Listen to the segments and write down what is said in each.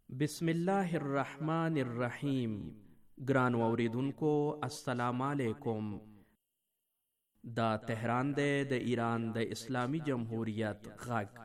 بسم الله الرحمن الرحیم. ګرانو اوریدونکو السلام علیکم. دا تهران دی د ایران د اسلامی جمهوریت غږ.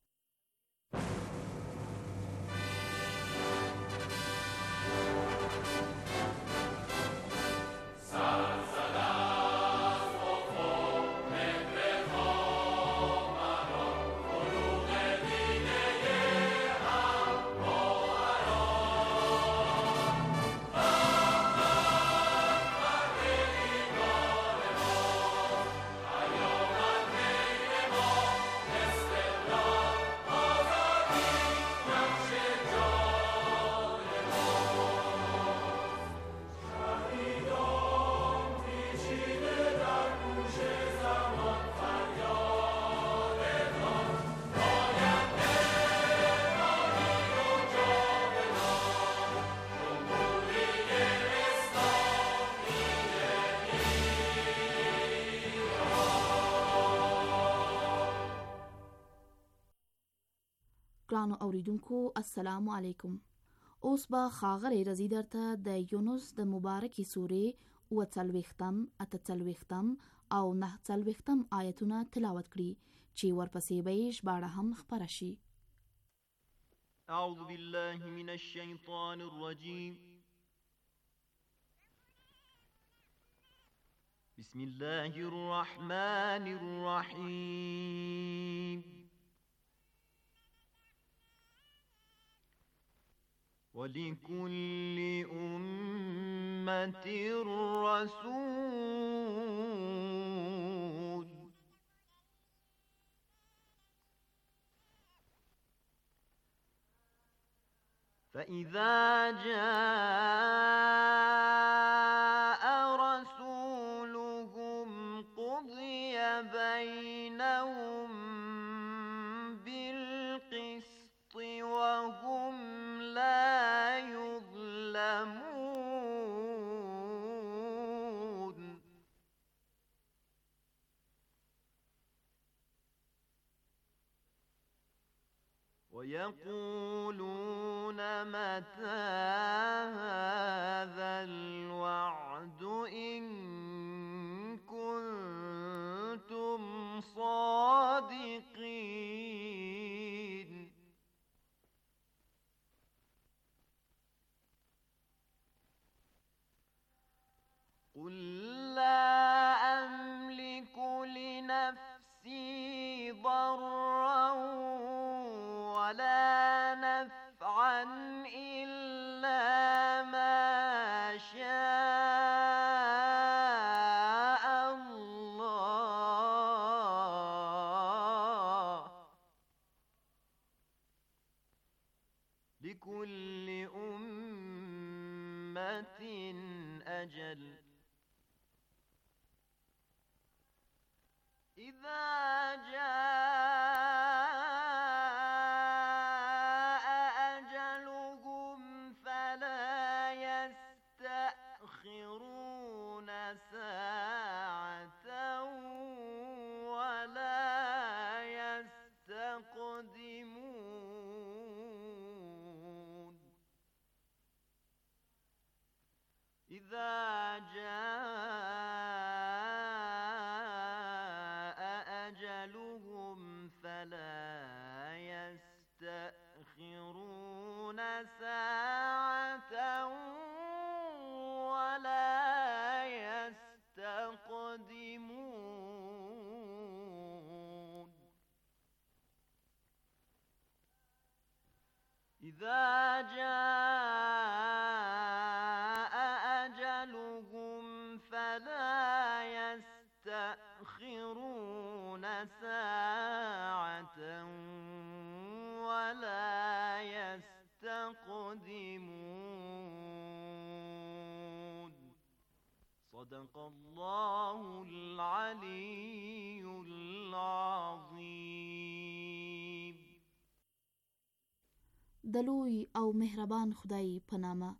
ګرانو اوریدونکو السلام علیکم. اوس به ښاغلی رضی درته د یونس د مبارکې سورې 40 اتهڅلوېښتم او 49 آیتونه تلاوت کړي چې ورپسې به یې ژباړه هم خپره شي. اعوذ بالله من الشیطان الرجیم. بسم الله الرحمن الرحیم. وَلِكُلِّ أُمَّةٍ رَّسُولٌ فَإِذَا جَاءَ رَسُولُهُمْ قُضِيَ بَيْنَهُم بِالْقِسْطِ وَهُمْ لا يظلمون. ويقولون متى هذا الوعد إن كنتم صادقين. قل لا أملك لنفسي ضرا ولا نفعا إلا ما شاء الله. لكل أمة أجل. إذا جاء أجلهم فلا يستأخرون ساعة ولا يستقدمون. إذا فلا يستأخرون ساعة ولا يستقدمون. إذا جاء أجلهم فلا يستأخرون ساعة ولا يستقدمون. صدق الله العلي العظيم. د لوی او مهربان خدای په نامه.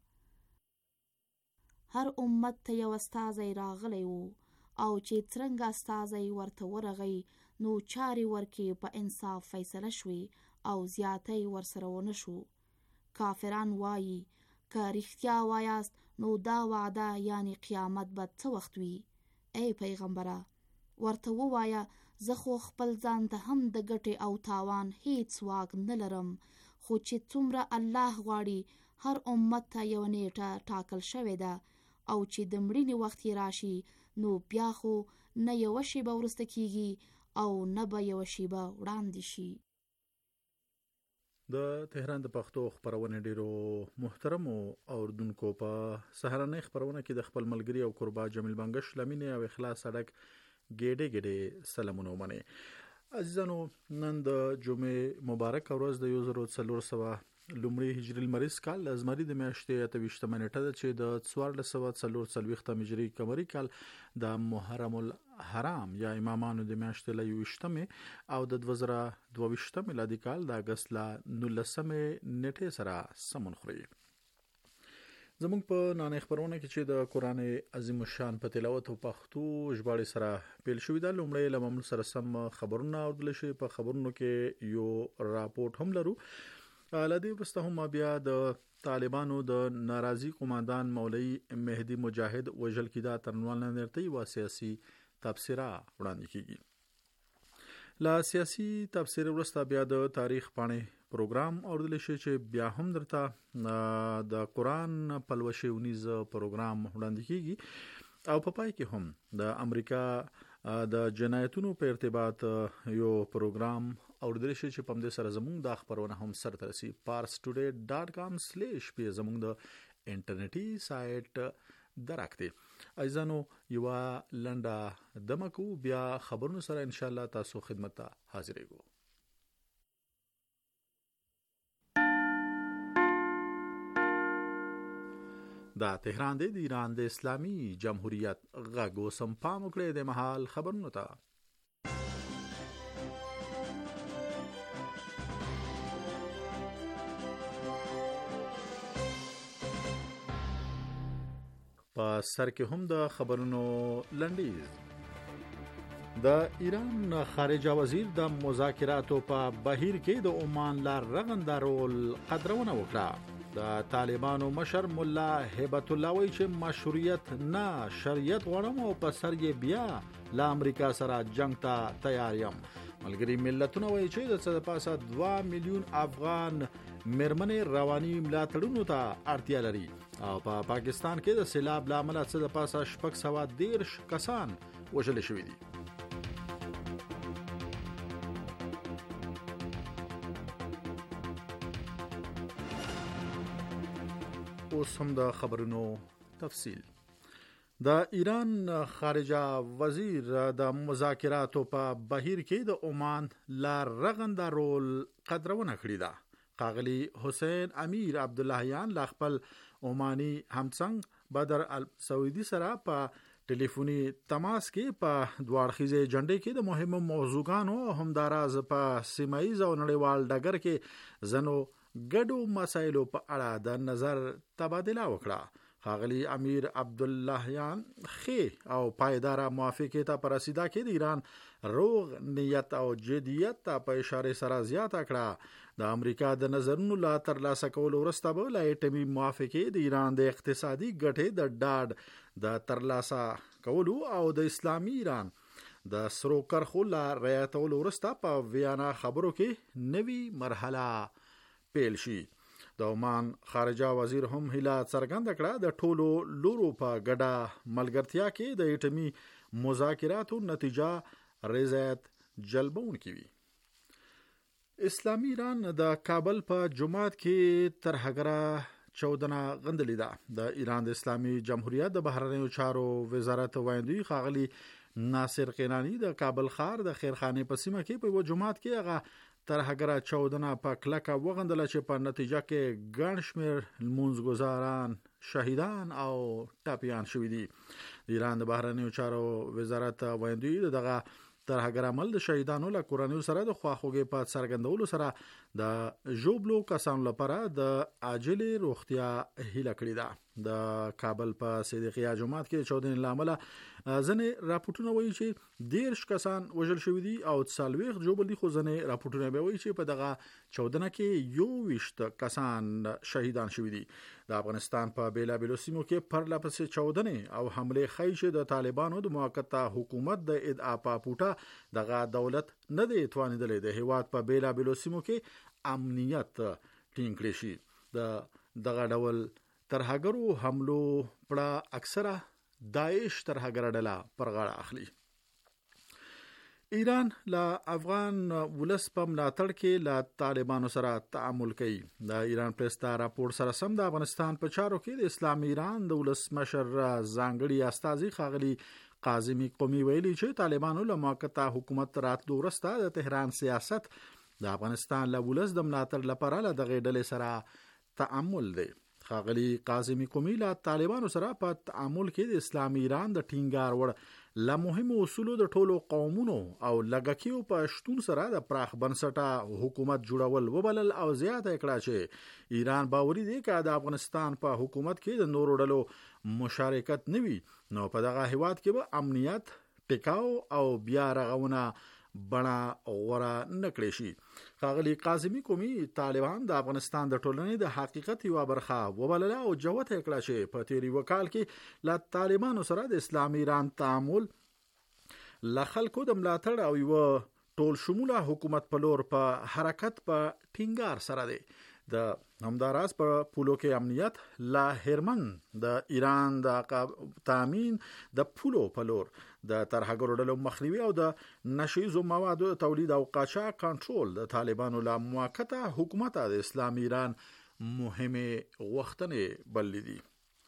هر امت ته یو استازی راغلی و او چې څرنګه استازی ورته ورغی نو چارې ورکې په انصاف فیصله شوې او زیاتی ورسره ونه شو. کافران وایي که رښتیا وایاست نو دا وعده یعنی قیامت به څه وخت وي؟ ای پیغمبره ورته ووایه زه خو خپل ځان ته هم د ګټې او تاوان هیڅ واک نه لرم، خو چې څومره الله غواړي هر امت ته یو نیټه ټاکل شوې ده او چې د مړینې وخت یې راشي نو بیا خو نه یوه شیبه وروسته کیږي او نه به یوه شیبه وړاندې شي. د تهران د پښتو خبرونه ډیرو محترمو اوردونکو په سهارنۍ خبرونه کې د خپل ملګری او قربا جمیل بنگش لمینه او اخلاص اډک ګډه سلامونه ومنه. عزیزانو نن د جمعې مبارک ورځ د 1400 لومړی هجری المریض کال ازمری د میاشتې 28 منټه ده چې د 1440 هجری قمری کال د محرم الحرام یا امامانو د میاشتې ل 28 او د 2022 میلادي کال د اگست ل 19 نیټه سره سمون خوري. زموږ په نانې خبرونه کې چې د قران عظیم الشان په تلاوت او پښتو ژباړې سره پیل شوې ده، لومړی لمم سره سم خبرونه اوردل شي. په خبرونو کې یو راپورټ هم لرو. لدی ورسته هم بیا د طالبانو د ناراضي قوماندان مولوی مهدی مجاهد وجل کیدا ترنوال نرتي وا سیاسي تبصره وړاندې کیږي. لا سیاسي تبصره ورسته بیا د تاریخ پاڼې پروګرام اوردل شي چې بیا هم درته د قران پلوشي ونیز پروګرام وړاندې کیږي او په پای کې هم د امریکا د جنایتونو په ارتباط یو پروګرام اوردل شي چې په دې سره زموږ د خبرونه هم سره ترسي. parstoday.com/ په زموږ د انټرنیټي سایت درکته. ایزانو یو لنډه دمکو بیا خبرونو سره ان شاء الله تاسو خدمت ته حاضرېږو. دا تهران دی د ایران د اسلامي جمهوریت غږ وسم پام وکړئ د محل خبرونو ته. په سر کې هم د خبرونو لنډیز. د ایران خارجه وزیر د مذاکراتو په بهیر کې د عمان لار رغندارول قدرونه وکړه. د طالبانو مشر مولا هیبت الله وایي چې مشروعیت نه شریعت غواړم او په سر یې بیا له امریکا سره جنگ ته تیار یم. ملګری ملتونه وایي چې د څه د پاسه 2 میلیون افغان مرمنې رواني ملاتړونو ته اړتیا لري او په پاکستان کې د سیلاب لامل څه د پاسه 613 کسان وژل شوي دي. اوس هم د خبرونو تفصیل. د ایران خارجه وزیر د مذاکراتو په بهیر کې د عمان لار رغندارول قدرونه کړې ده. ښاغلي حسین امیر عبداللهیان لا خپل عماني همڅنګ بدر السعودي سره په ټلیفوني تماس کې په دواړخیزه جنډې کې د مهمو موضوعاتو او همداراز په سیمایي او نړیوال ډګر کې زنو ګډو مسایلو په اړه د نظر تبادله وکړه. ښاغلي امیر عبداللهیان خې او پایدار موافقه ته پر رسیدا کې د ایران روغ نیت او جدیت ته په اشاره سره زیاته کړه. د امریکا د نظرونو لا ترلاسه کول ورسته به لا ایټمی موافقه د ایران د اقتصادي ګټې د ډاډ د ترلاسه کولو او د اسلامي ایران د سرو کرخو لا رعایتولو ورسته په ویانا خبرو کې نوی مرحله پیل شي. د عمان خارجه وزیر هم هیله څرګنده کړه د ټولو لورو په ګډه ملګرتیا کې د ایټمی مذاکراتو نتیجه رضایت جلبونکې وي. اسلامي ایران د کابل په جمعات کې ترهګره چودنه غندلې ده. د ایران د اسلامي جمهوریت د بهرنیو چارو وزارت وایندوی ښاغلي ناصر قینانی د کابل ښار د خیرخانه په سیمه کې په جمعات کې هغه ترهګره چودنه په کلکه وغندله چې په نتیجه کې ګڼ شمېر لمونځګزاران شهیدان او ټپیان شوي دي. ایران د بهرنیو چارو وزارت وایندوی دغه ترهګر عمل د شهیدانو له کورنیو سره د خواخوږي په څرګندولو سره د ژوبلو کسانو لپاره د عاجل روغتیا هیله کړې ده. د کابل په صدیقیه جماعت کې چودنې لامل ځنې راپورټونه وایي چې 10 کسان وژل شوي دي او 40 ژوبل دي، خو ځنې راپورټونه به وایي چې په دغه چودنه کې 21 کسان شهیدان شوي دي. د افغانستان په بیلابیلو سیمو کې پرلپسې چودنې او حمله ښیي چې د طالبانو د موقته حکومت د ادعا په پوټه دغه دولت نه دی توانیدلی د هیواد په بیلابیلو سیمو کې امنیت ټینګ کړی شي. دغه ډول ترهګرو حملو پړه اکثره داعش ترهګر ډله پر غاړه اخلي. ایران له افغان ولس په ملاتړ کې له طالبانو سره تعامل کوي. د ایران پریس ته راپور سره سم د افغانستان په چارو کې د اسلامي ایران د ولسمشر ځانګړي استازي ښاغلي قاسمي قومي ویلي چې طالبانو له موقته حکومت راتلو وروسته د تهران سیاست د افغانستان له ولس د ملاتړ لپاره له دغه ډلې سره تعامل دی. ښاغلي قاسمي قومي له طالبانو سره په تعامل کې د اسلامي ایران د ټینګار وړ له مهمو اصولو د ټولو قومونو او لږکیو په شتون سره د پراخ بنسټه حکومت جوړول وبلل او زیاته کړه چې ایران باوري دی چې د افغانستان په حکومت کې د نورو ډلو مشارکت نه وي نو په دغه هیواد کې به امنیت ټیکاو او بیا رغونه بڼه غوره نکړي شي. ښاغلي قاسمي قومي طالبان د افغانستان د ټولنې د حقیقت یوه برخه وبلله او جوته کړه چې په تیری وکال کې له طالبانو سره د اسلامي ایران تعامل له خلکو د ملاتړ او یو ټول شموله حکومت په لور په حرکت په ټینګار سره دی. د همداراز په پولو کې امنیت لا هرمن د ایران د تامین د پولو په لور د ترهګرو ډلو مخنیوي او د نشیزو موادو تولید او قاچاق کنټرول د طالبانو له موقته حکومت د اسلامي ایران مهمه غوښتنې بللې دي.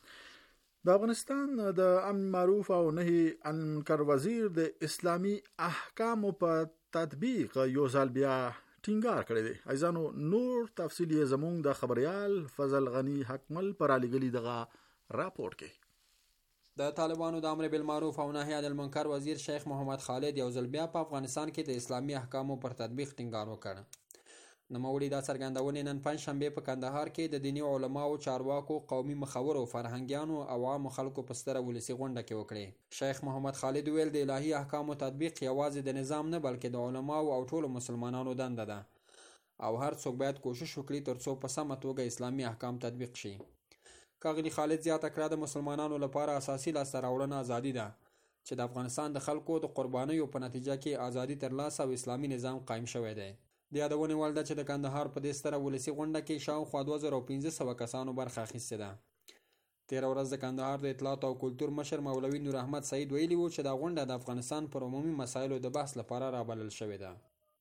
د افغانستان د امن معروف او نهي عن المنکر وزیر د اسلامي احکامو په تطبیق یو ځل بیا ټینګار کړی دی. ایزانو نور تفصیل یې زموږ د خبريال فضل غنی حکمل پر علیګلی دغه راپورټ کې. د طالبانو د امر بالمعروف او نهي عن المنکر وزیر شیخ محمد خالد یو ځل بیا په افغانستان کې د اسلامي احکامو پر تطبیق ټینګار وکړ. نوموړي دا څرګندونې نن پنځشنبه په کندهار کې د دیني علماو، چارواکو، قومي مخورو، فرهنګیانو او عامو خلکو په ستره ولسي غونډه کې وکړې. شیخ محمد خالد ویل د الهي احکامو تطبیق یوازې د نظام نه بلکې د علماو او ټولو مسلمانانو دنده ده او هر څوک باید کوشش وکړي ترڅو په سمه توګه اسلامي احکام تطبیق شي. ښاغلي خالد زیاته کړه د مسلمانانو لپاره اساسي لاسته راوړنه ازادي ده چې د افغانستان د خلکو د قربانیو په نتیجه کې ازادي ترلاسه او اسلامي نظام قایم شوی دی. د یادونې وړ ده چې د کندهار په دې ستره ولسي غونډه کې شاوخوا 2500 کسانو برخه اخیستې ده. تېره ورځ د کندهار د اطلاعات او کلتور مشر مولوي نور احمد سعید ویلي وو چې دا غونډه د افغانستان پر عمومي مسایلو د بحث لپاره رابلل شوې ده.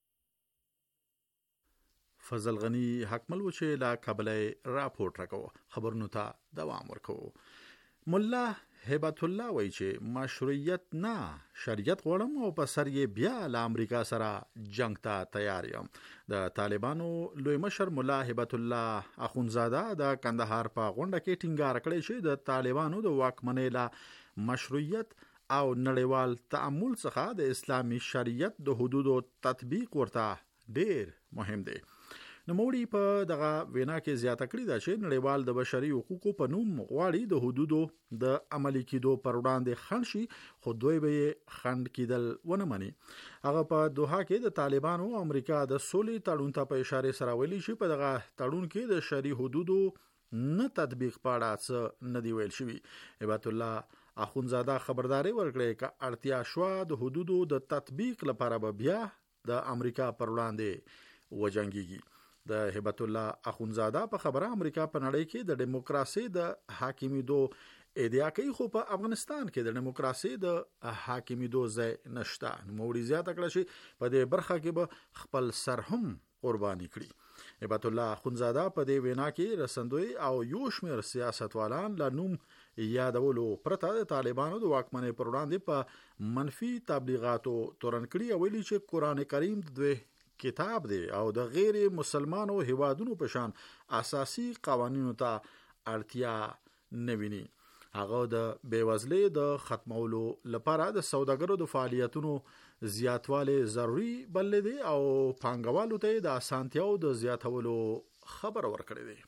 فضل غنی حکمل و چې لا کابل راپورټ راکوه. خبرونو ته دوام ورکوه. مولا هبت الله وایي چې مشروعیت نه شریعت غواړم او په سر یې بیا له امریکا سره جنگ ته تیار یم. د طالبانو لوی مشر مولا هبت الله اخونزاده د کندهار په غونډه کې ټینګار کړی چې د طالبانو د واکمنۍ له مشروعیت او نړیوال تعامل څخه د اسلامي شریعت د حدودو تطبیق ورته ډیر مهم دی. نوموړي په دغه وینا کې زیاته کړې ده چې نړیوال د بشري حقوقو په نوم غواړي د حدودو د عملي کېدو پر وړاندې خنډ شي، خو دوی به یې خنډ کېدل ونه مني. هغه په دوحه کې د طالبانو او امریکا د سولې تړون ته په اشاره سره ویلي چې په دغه تړون کې د شرعي حدودو نه تطبیق په اړه څه نه دی ویل شوي. هبت الله اخونزاده خبرداري ورکړې چې اړتیا شوه د حدودو د تطبیق لپاره به بیا د امریکا پر وړاندې وجنګيږي. د هبت الله اخونزاده په خبره امریکا په نړۍ کې د دیموکراسي د حاکمیدو ادعا کوي، خو په افغانستان کې د دیموکراسي د حاکمیدو ځای نشته. نوموړي زیاته کړه چې په دې برخه کې به خپل سر هم قرباني کړي. هبت الله اخونزاده په دې وینا کې رسندوی او یو شمېر سیاستوالان له نوم یادولو پرته د طالبانو د واکمنۍ پر وړاندې په منفي تبلیغاتو تورن کړي او ویلي چې قرآن کریم د دوی کتاب دی او د غیر مسلمانو هیوادونو په شان اساسي قوانینو ته اړتیا نه ویني. هغه د بیوزلۍ د ختمولو لپاره د سوداګرو د فعالیتونو زیاتواله ضروری بلل دي او پانګوالو ته د اسانتیاو د زیاتولو خبر ورکړی دی.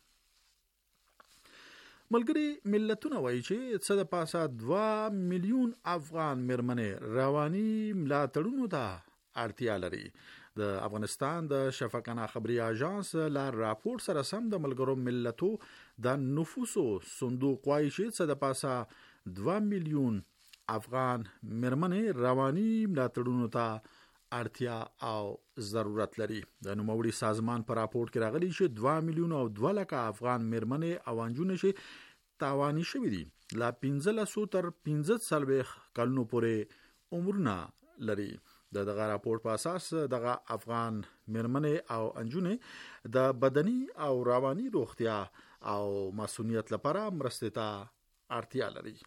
ملګری ملتونه وایي چې څه د پاسه 2 میلیون افغان مرمنې رواني ملاتړونو ته اړتیا لري. د افغانستان د شفقانه خبري اژانس لا راپور سره سم د ملګرو ملتو د نفوسو صندوق وایي چې څه د پاسه 2 میلیون افغان مرمنې رواني ملاتړونو ته اړتیا او ضرورت لري. د نوموړي سازمان په راپور کې راغلي چې 2 میلیون او 2 لک افغان مرمنې او انجونې چې تاواني شوي دي لا 15 تر 15 کلونو پورې عمرونه لري. دغه راپور په اساس دغه افغان مرمنې او انجونې د بدني او رواني روغتیا او مسؤلیت لپاره مرستې ته اړتیا لري.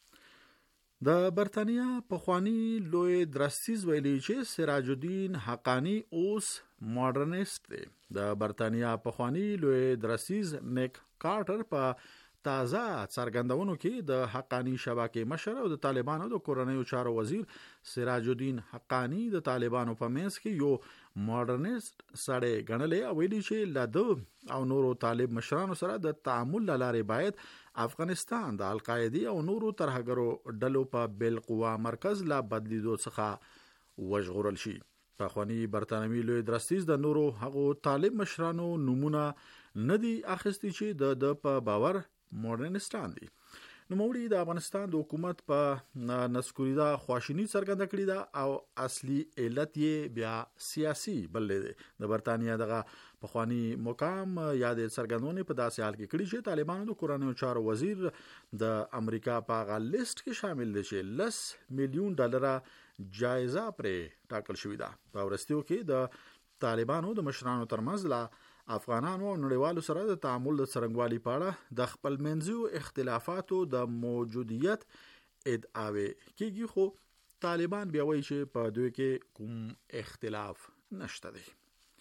د برتانیا پخوانی لوی درستیز ویلي چې سراج الدین حقانی اوس ماډرنیست دی. د برتانیا پخوانی لوی درستیز نیک کارټر په تازه څرګندونو کې د حقانی شبکې مشر او د طالبانو د کورنیو چارو وزیر سراج الدین حقانی د طالبانو په منځ کې یو ماډرنیست سړی ګڼلی او ویلي چې له ده او نورو طالب مشرانو سره د تعامل له لارې باید افغانستان د القاعده او نورو ترهګرو ډلو په بالقوه مرکز لا بدلیدو څخه وژغورل شي. پخوانی برتانوي لوی درستیز د نورو هغو طالب مشرانو نمونه ندي اخیستی چې د په باور ماډرنستان دي. نوموړي د افغانستان د حکومت په نسکوریدا خواشینی څرګنده کړې ده او اصلي علت یې بیا سیاسي بلل دي. د برتانیا دغه پخوانی مقام یاد څرګندونه په داسې حال کې کړی چې طالبانو د کورنیو چارو وزیر د امریکا په غا لیست کې شامل دي چې $10 میلیون جایزه پرې ټاکل شوې ده. په ورستیو کې د طالبانو د مشرانو ترمنځ لا افغانانو او نړیوالو سره د تعامل د څرنګوالي په اړه د خپل منځو اختلافاتو د موجودیت ادعاوې کیږي، خو طالبان بیا وایي چې په دوی کې کوم اختلاف نشته دی.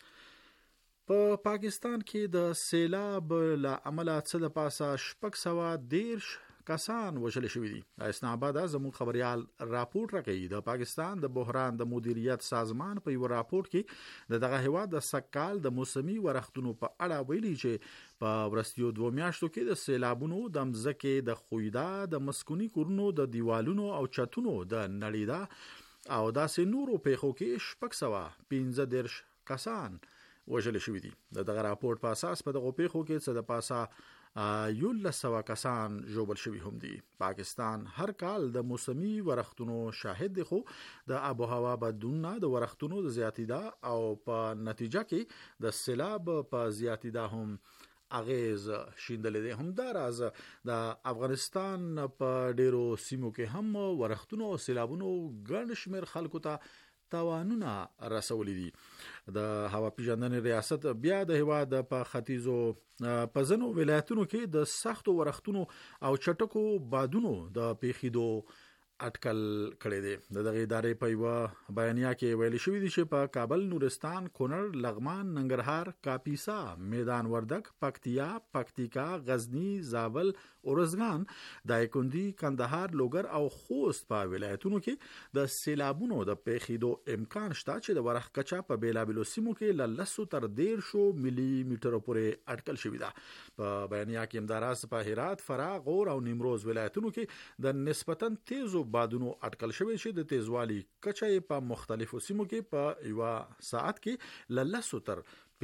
په پاکستان کې د سیلاب له امله څه د پاسه 610 کسان وژل شوي دي. اسلام آباد زموږ خبريال راپور راکوي. د پاکستان د بحران د مدیریت سازمان په یو راپور کې دغه هیواد د سکال د موسمي ورښتونو په اړه ویلي چې په ورستیو 2 میاشتو کې د سیلابونو د مځکې د خویدا د مسکونی کورونو د دیوالونو او چتونو د نړیدا او داسې نورو پیښو کې 615 کسان وژل شوي دي. دغه راپور په اساس په دغه پیښو کې څه د پاسه 1100 کسان ژوبل شوي هم دي. پاکستان هر کال د موسمي ورښتونو شاهد دی، خو د آب و هوا بدلونونه د ورښتونو د زیاتیدا او په نتیجه کې د سیلاب په زیاتیدا هم اغیز شیندل دي. هم دا راز د افغانستان په ډیرو سیمو کې هم ورښتونو او سیلابونو ګڼ شمېر خلکو ته تاوانونه رسولي دي. د هوا پیژندنې ریاست بیا د هیواد په ختیځو په ځینو ولایتونو کې د سختو ورښتونو او چټکو بادونو د پیښېدو اټکل کړی دی. دغه ادارې په یو بیانیه کې ویل شوی دی چې په کابل، نورستان، کونړ، لغمان، ننګرهار، کاپیسا، میدان وردګ، پکتیا، پکتیکا، غزنی، زابل، اورزګان، دایکندي، کندهار، لوګر او خوست په ولایتونو کې د سیلابونو د پیښېدو امکان شته چې د ورښت کچه په بیلابیلو سیمو کې له 10 تر 13 ملي میټرو پورې اټکل شوی ده. په بیانیه کې همداراز په هرات، فراه، غور او نیمروز ولایتونو کې د نسبتاً تیزو بادونو اټکل شوی چې د تیزوالي کچه په مختلفو سیمو کې په یو ساعت کې له 10 تر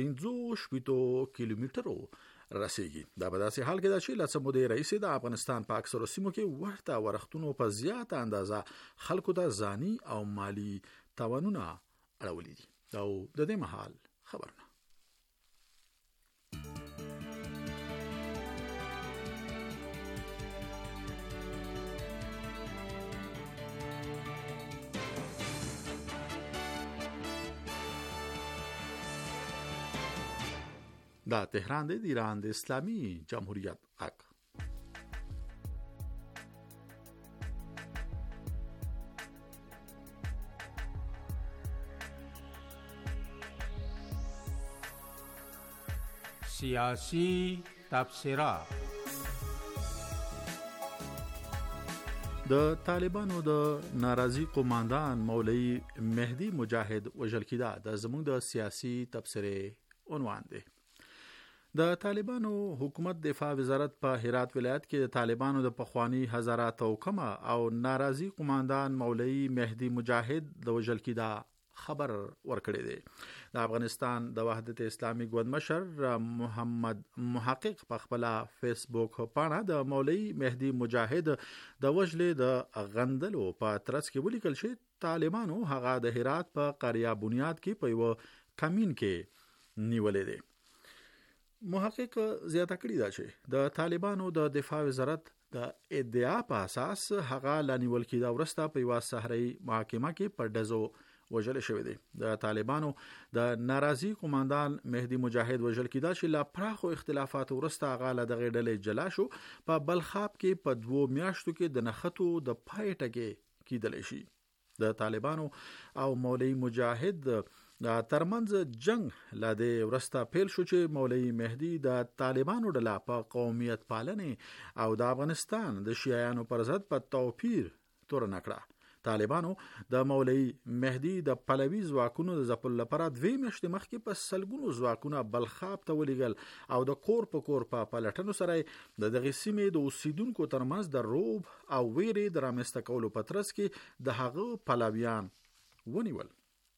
15 کیلومترو رسیږي. دا په داسې حال کې ده چې لڅ مودې رئیس د افغانستان په اکثرو سیمو کې ورته ورښتونو په زیاته اندازه خلکو ته ځاني او مالی تاوانونه اړولي دي. او د دې مهال خبرونه دا تهران دی، د ایران د اسلامي جمهوریت غږ. سیاسی تبصره. د طالبانو د ناراضي قوماندان مولوی مهدی مجاهد وژل کیدا د زموږ د سیاسي تبصره عنوان دی. د طالبانو حکومت دفاع وزارت په هرات ولایت کې د طالبانو د پخوانی هزاره توکمه او ناراضي قوماندان مولوی مهدی مجاهد د وژل کیدا خبر ورکړی دی. د افغانستان د وحدت اسلامي ګوند مشر محمد محقق په خپل فیسبوک پاڼه د مولوی مهدی مجاهد د وژلې د غندلو په ترڅ کې ولیکل چې طالبانو هغه د هرات په قريه بنیاد کې په یو کمین کې نیولې دی. محقق زیاته کړی دا چې د طالبانو د دفاع وزارت د ادعا په اساس هغه لنیول کېدا ورسته په یو صحرایي محکمه کې په ډزو وژل شوی دی. د طالبانو د ناراضي قوماندان مهدی مجاهد وژل کېدا چې لا پراخو اختلافات ورسته هغه له دغه ډلې جلا شو. په بلخاب کې په 2 میاشتو کې د نخښتو د پایټګي کېدل شي. د طالبانو او مولوی مجاهد د ترمنځ جنگ لا د ورسته پیل شو چې مولوی مهدی د طالبانو ډله په قومیت پالنې او د افغانستان د شیعیانو پر ضد په توپیر تور نکړه. طالبانو د مولوی مهدی د پلوي ځواکونو د ځپل لپاره 2 میاشتې مخکې په سلګونو ځواکونه بلخاب ته ولېږل او د کور په کور په پلټنو سره د دغه سیمې د اوسیدونکو ترمنځ د روب او ویرې د رامنځته کولو په ترڅ کې د هغه پلویان ونیول.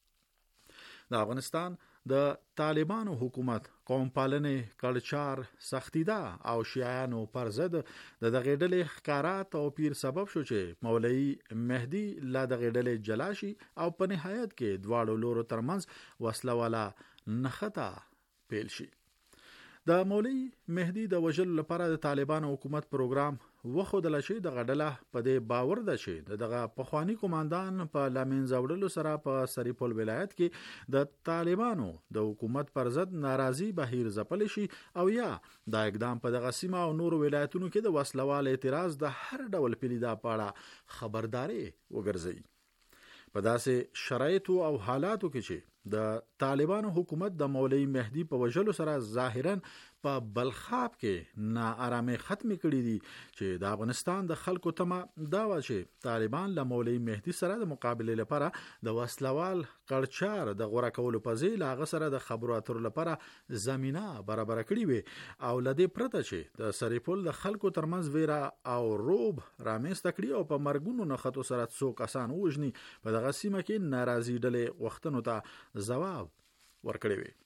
د افغانستان د طالبانو حکومت قوم پالنې کلچر سختیدا او شیعیانو پر ضد د دغه ډلې ښکارا توپیر سبب شو چې مولوی مهدی لا دغه ډلې جلا شي او په نهایت کې دواړو لورو ترمنځ وسله والا نخته پیل شي. د مولوی مهدی د وژلو لپاره د طالبانو حکومت پروګرام وخدل شي. د غډله په دې باور ده چې دغه پخوانی قوماندان په لامنځه وړلو سره په سریپول ولایت کې د طالبانو د حکومت پر ضد ناراضي بهیر ځپل شي او یا د اقدام په دغه سیمه او نورو ولایتونو کې د وسلوال اعتراض د هر ډول پیلیدا پاړه خبرداري وګرځي. په داسې شرایطو او حالاتو کې چې د طالبانو حکومت د مولوی مهدی په وژلو سره ظاهرا په بلخاب کې ناارامي ختم کړي دي چې د افغانستان د خلکو تمه دا و چې طالبان له مولوی مهدی سره د مقابله لپاره د وسلوال کلچر د غوړه کولو په ځای لا سره د خبرو اترو لپاره زمينه برابر کړي وي او لدې پرته چې د سریپول د خلکو ترمنځ ویرا او روب رامنځته کړي او په مرګونو نخښتو سره څو کسان وژني په دغه سیمه کې ناراضي ډلې وختونو ته جواب ورکړي وي.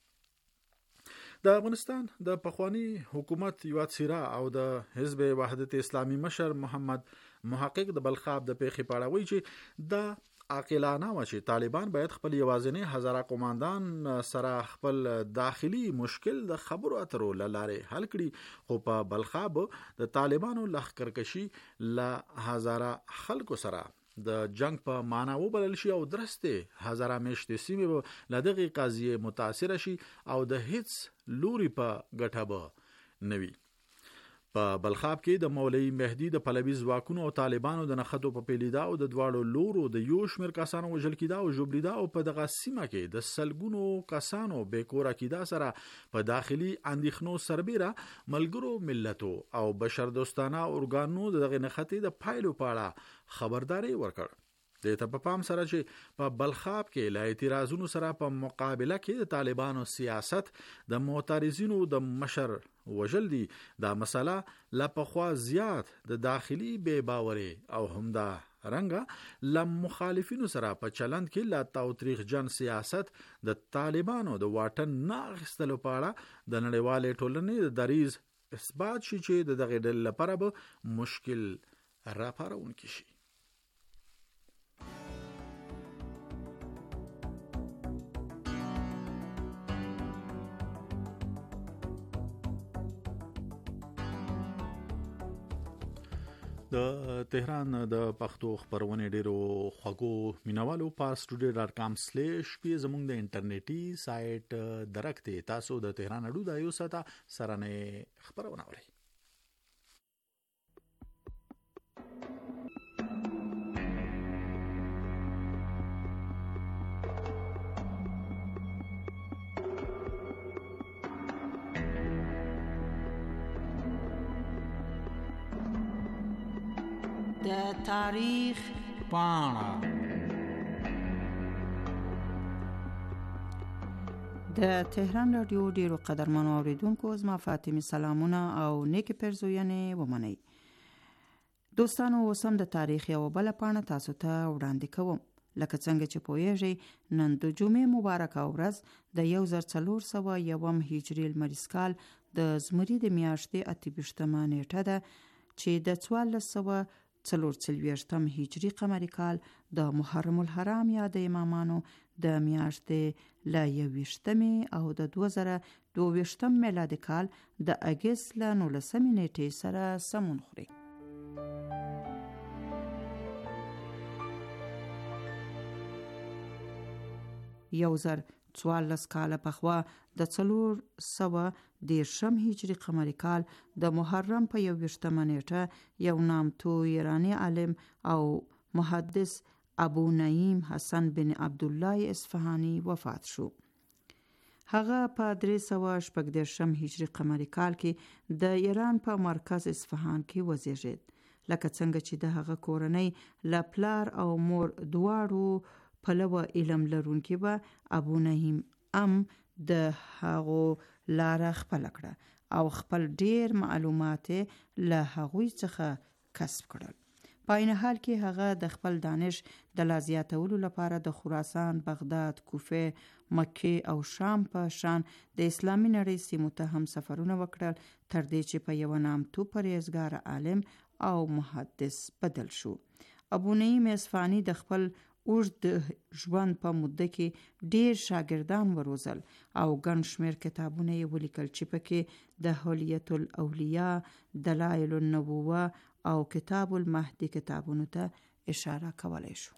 د افغانستان د پخوانی حکومت یو څیره او د حزب وحدت اسلامي مشر محمد محقق د بلخاب د پیښې په اړه وایي چې د عاقلانه و چې طالبان باید خپل یوازینی هزاره قوماندان سره خپل داخلي مشکل د خبرو اترو لاره حل کړي. خو په بلخاب د طالبانو لښکرکشي ل هزاره خلکو سره د جنگ په معنا وبلل شي او درسته هزاره مشت سیمه لدغه قضیه متاثر شي او د هیڅ لوري په ګټه به نوي. په بلخاب کې د مولوی مهدی د پلوي ځواکونو او طالبانو د نخښتو په پیلیدا او د دواړو لورو د یو شمېر کسانو وژل کېدا او جوړیدا او په دغه سیمه کې د سلګونو کسانو بیکوره کېدا سره په داخلي اندېښنو سربېره ملګرو ملتو او بشردوستانه اورګانو دغه نخښتې د پایلو په اړه خبرداري ورکړ. د ته په پام سره چې په بلخاب کې لا اعتراضونو سره په مقابله کې د طالبانو سیاست د معترضینو د مشر وژل دي. دا مسله لا پخوا زیات د داخلي بې باوري او همدا رنګه ل مخالفینو سره په چلند کې لا تاوتریخ جن سیاست د طالبانو د واټن ناغستلو په اړه د نړیوالې ټولنې د دریز اثبات شي چې دغه ډلې لپاره به مشکل راپارونکي شي. د تهران د پښتو خبرونه ډیرو خوږو مینوالو pastoday.com/پی زموږ د انټرنیټي سایت درکته تاسو د تهران اډو د یو ساته سرانه خبرونه اورئ. د تاریخ پاڼه. د تهران رادیو ډیرو قدرمنو اوریدونکو زما فاطمه سلامونه او نیک پرزوینې ومنئ. دوستانو اوسم د تاریخ یو بل پاڼه تاسو ته وړاندې کوم. لکه څنګه چې پوهیږئ نن د جمعې مبارکه ورځ د 1401 هجري لمریز کال د زمري د میاشتې 28مه نیټه ده چې د 1444 هجري قمري کال د محرم الحرام یا د امامانو د میاشتې ل 21مې او د 2022 میلادي کال د اگست ل 19 نیټې سره سمون خوري. یو زر 14 کاله پخوا د 410 هجري قمري کال د محرم په 21مه نیټه یو نامتو ایرانی عالم او محدث ابو نعیم حسن بن عبدالله اصفهانی وفات شو. هغه په 314 هجري قمري کال کې د ایران په مرکز اصفهان کې وزیږید. لکه څنګه چې د هغه کورنۍ له پلار او مور دواړو پلوه علم لرونکي به ابو نعیم د هغو لاره خپل کړه او خپل ډیر معلومات له هغوی څخه کسب کړل. په عین حال کې هغه د خپل دانش د لا زیاتولو لپاره د خراسان، بغداد، کوفه، مکه او شام په شان د اسلامي نړۍ سیمو ته هم سفرونه وکړل تر دې چې په یو نامتو پرهیزګار عالم او محدث بدل شو. ابو نعیم اصفهانی د خپل اوږد ژوند په موده کې ډیر شاګردان وروزل او ګڼ شمېر کتابونه یې ولیکل چې پکې د حلیة الاولیاء، دلائل النبوة او کتاب المهدی کتابونو ته اشاره کولای شو.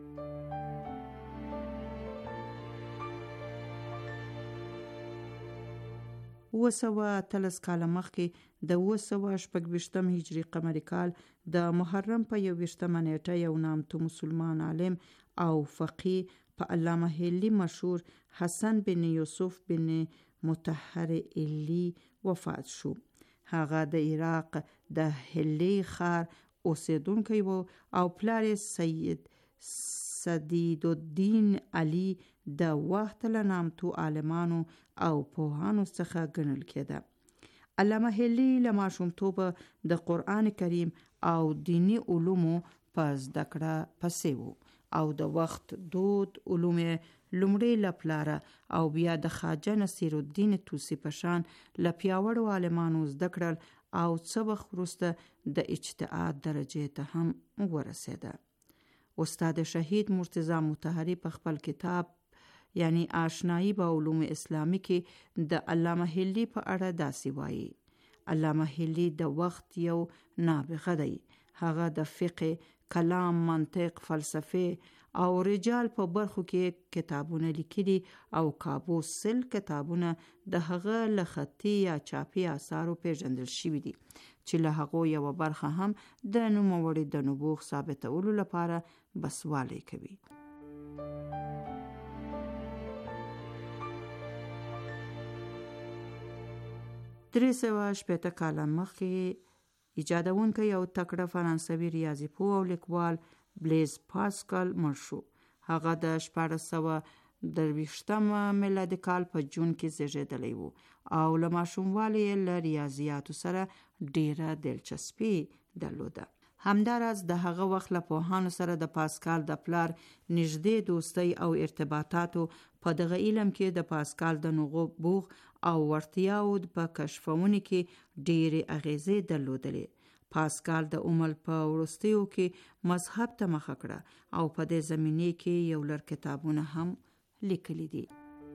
وسوه 13 کاله مخکې د 926 هجري قمري کال د محرم په 21مه نیټه یو نامتو مسلمان عالم او فقيه په علامه هلی مشهور حسن بن یوسف بن مطهر الی وفات شو. هغه د عراق د هلی ښار اوسیدونکی و او پلار سید سدید الدین علی د وخت له نامتو عالمانو او پوهانو څخه ګڼل کېده. علامه هلی له ماشومتوبه د قرآن کریم او دینی علومو په زده کړه پسې و او د وخت دود علوم لومړی له پلاره او بیا د خواجه نصیر الدین توسی په شان له پیاوړو عالمانو زده کړل او څه وخت وروسته د اجتهاد درجې ته هم ورسېده. استاد شهید مرتضی مطهری په خپل کتاب یعنی آشنایی با علوم اسلامی کې د علامه هلی په اړه داسې وایي: علامه هلی د وخت یو نابغه دی. هغه د فقه، کلام، منطق، فلسفه او رجال په برخو کې کتابونه لیکلي او کابو 100 کتابونه د هغه له خطي یا چاپي آثارو پیژندل شوي دي چې له هغو یو برخه هم د نوموړي د نبوغ ثابتولو لپاره بسوالی کوي. درې سوه شپېته کاله مخکې ایجادونکی یو تکړه فرانسوي ریاضي پوه او لیکوال بلیز پاسکال مړ شو. هغه د 1423 میلادي کال په جون کې زیږیدلی و او له ماشوموالي له ریاضیاتو سره ډیره دلچسپي درلوده. همداراز د هغه وخت له پوهانو سره د پاسکال د پلار نږدې دوستی او ارتباطاتو په دغه علم کې د پاسکال د نبوغ او ورتیاو په کشفونو کې ډېرې اغیزې درلودلې. پاسکال د عمر په وروستیو کې مذهب ته مخه کړه او په دې زمینه کې یو لړ کتابونه هم لیکلي دي.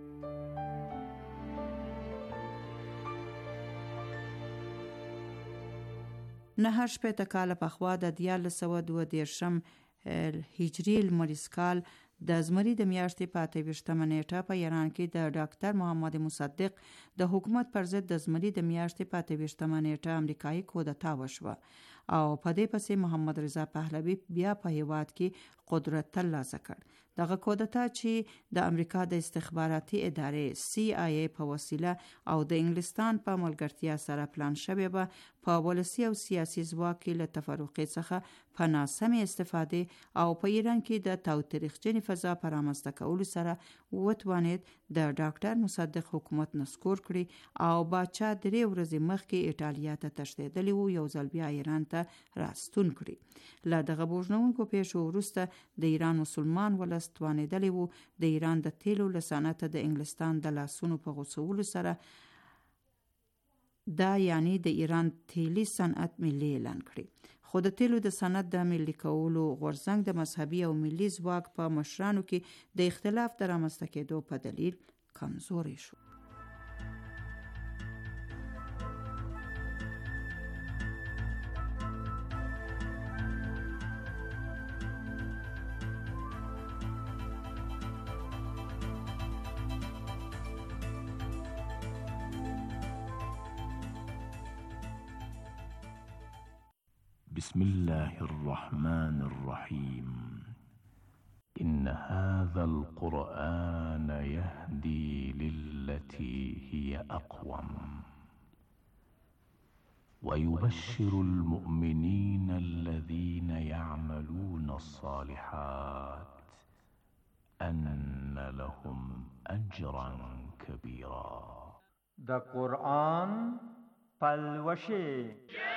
نه شپېته کاله پخوا د 1932 هجري لمریز کال د زمري د میاشتې په 28مه نیټه په ایران کې د ډاکټر محمد مصدق د حکومت پر ضد د زمري د میاشتې په 28مه نیټه امریکایي کودتا وشوه او په دې پسې محمد رضا پهلوي بیا په هیواد کې قدرت ترلاسه کړ. دغه کودتا چې د امریکا د استخباراتي ادارې CIA په وسیله او د انګلستان په ملګرتیا سره پلان شوی به په ولسی او سیاسي ځواک کې له تفرقې څخه په ناسمې استفادې او په ایران کې د تاوتریخجنې فضا په رامنځته کولو سره وتوانید د ډاکټر مصدق حکومت نسکور کړي او باچا 3 ورځې مخکې ایټالیا ته تښتېدلی و یو ځل بیا ایران ته راستون کړي. له دغه بوږنوونکو پیښو وروسته د ایران مسلمان ولس توانېدلی و د ایران د تیلو له صنعته د انګلستان د لاسونو په غوڅولو سره دا یعنی د ایران تیلی صنعت ملي اعلان کړي. خو د تیلو د صنعت د ملي کولو غورځنګ د مذهبي او ملي ځواک په مشرانو کې د اختلاف د رامنځته کېدو په دلیل کمزوري شو. بسم الله الرحمن الرحيم إن هذا القرآن يهدي للتي هي أقوم ويبشر المؤمنين الذين يعملون الصالحات أن لهم أجرا كبيرا. دا قرآن پلوشه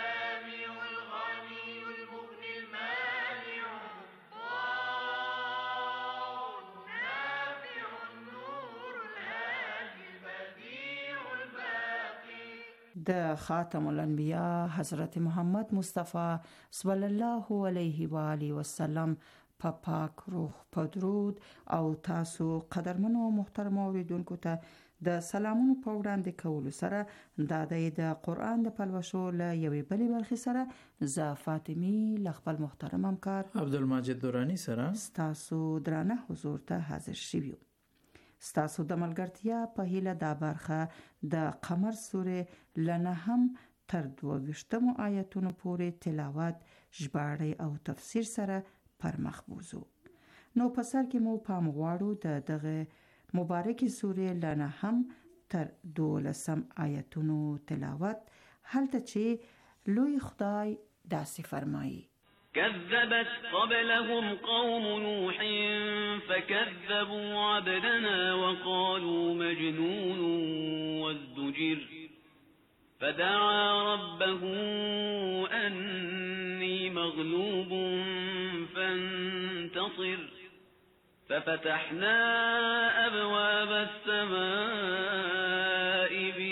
د خاتم الانبیاء حضرت محمد مصطفی صلی الله علیه و آله وسلم په پاک روح په درود او تاسو قدرمنو محترم اوریدونکو ته د سلامونو په وړاندې کولو سره د قرآن د پلوشو له یوې بلې برخې سره ز فاطمی ل خپل محترم همکار عبدالمجید دورانی سره تاسو درانه حضور ته حاضر شویو. ستاسو د ملګرتیا په هیله دا برخه د قمر سورې لنه هم تر 22 آیتونو پورې تلاوت، ژباړې او تفسیر سره پر مخ بوزو. نو په سر کې مو پام غواړو د دغه مبارکې سورې لنه هم تر 12 آیتونو تلاوت، هلته چې لوی خدای داسې فرمایي: كذبت قبلهم قوم نوح فكذبوا عبدنا وقالوا مجنون وازدجر فدعا ربه أني مغلوب فانتصر ففتحنا أبواب السماء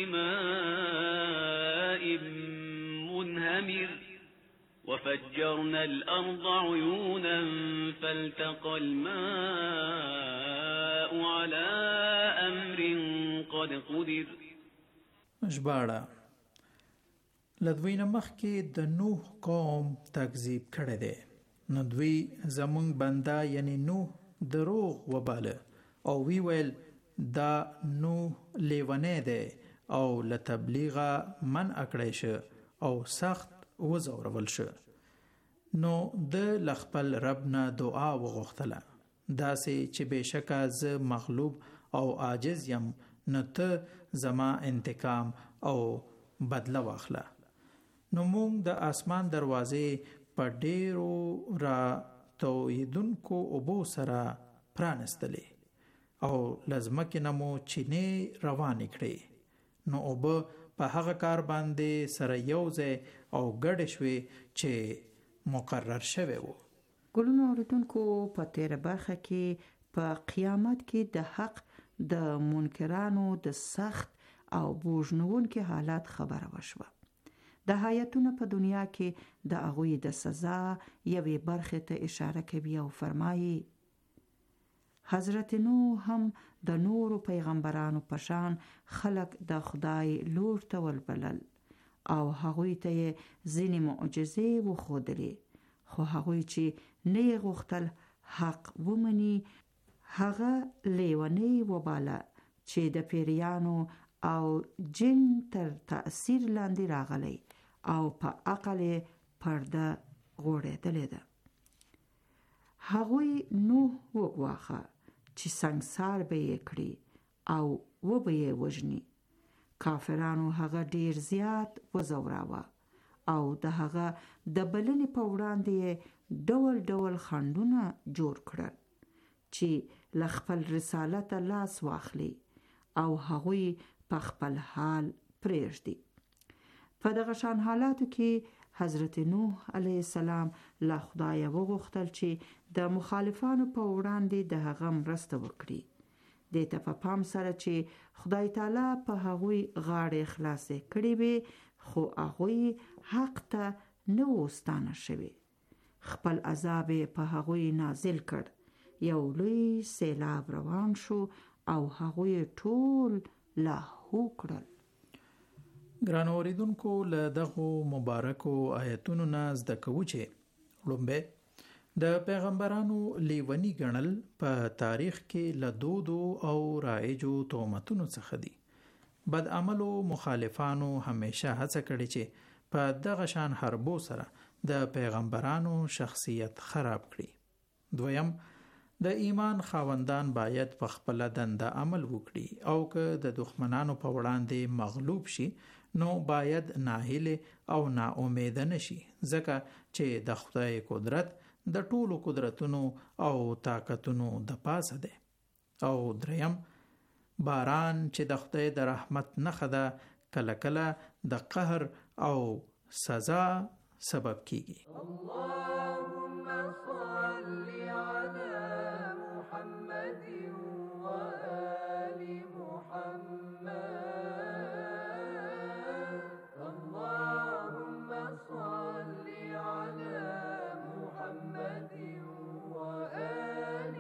بماء منهمر وفجرنا الأرض عيونا فالتقى الماء على أمر قد قدر. ژباړه لدوی نه مخکې د نوح قوم تکذیب کړی دی، نو دوی زمونږ بنده یعنی نوح دروغ وباله او وی ویل دا نوح لیونی دی او له تبلیغه منع کړی شه او سخت وزورول شه. نو د خپل رب نه دعا وغوښتله، داسې چې بېشکه زه مغلوب او عاجز یم، نو ته زما انتقام او بدله واخله. نو موږ د اسمان دروازې په ډیرو را تویدونکو اوبو سره پرانستلې او لزمکې نه مو چینې روانې کړې. نو اوبه په هغه کار باندې سره یوځای او ګډې شوې چې مقرر شوی وو. ګلونو اوریدونکو، په تیره برخه کې په قیامت کې د حق د منکرانو د سخت او بوژنونکي حالات خبره وشوه. د آیتونه په دنیا کې د هغوی د سزا یوې برخې ته اشاره کوي او فرمایي: حضرت نوح هم د نورو پیغمبرانو په شان خلق د خدای لور ته ولبلل او هغوی ته ځینې معجزې وښودلې، خو هغوی چې نه یې غوښتل حق ومني هغه لیونی وباله چې د پیریانو او جن تر تأثیر لاندې راغلی او په عقل پرده غوړېدلې ده. هغوی نوح وګواښه چې سنګسار به یې کړي او وبه یې وژني. کافرانو هغه ډیر زیات وځوراوه او د هغه د بلنې په وړاندې ډول ډول خنډونه جوړ کړل چې له خپل رسالت لاس واخلي او هغوی په خپل حال پرېږدي. په دغه شان حالاتو کې حضرت نوح علیه السلام له خدایه وغوښتل چې د مخالفانو په وړاندې د هغه مرسته وکړي. دې ته په پام سره چې خدای تعالی په هغوی غاړې خلاصې کړې وې، خو هغوی حق ته نه و ستانه شوي. خپل عذاب په هغوی نازل کړ. یو لوی سیلاب روان شو او هغوی ټول لاهو کړل. ګرانو اوریدونکو، له دغو مبارکو آیتونو نه زده کوو چې لومبه د پیغمبرانو لیونی ګڼل په تاریخ کې له دودو او رایجو تهمتونو څخه دي. بد عملو مخالفانو همیشه هڅه کړې چې په دغه شان حربو سره د پیغمبرانو شخصیت خراب کړي. دویم، د ایمان خاوندان باید په خپل دنده عمل وکړي او که د دښمنانو په وړاندې مغلوب شي نو باید ناهیله او ناامید نشي، ځکه چې د خدای قدرت د ټولو قدرتونو او طاقتونو د پاسه ده. او دریم، باران چې د خدای د رحمت نښه ده کله کله د قهر او سزا سبب کیږي. اللهم صل علی محمد و آل محمد. اللهم صل علی محمد و آل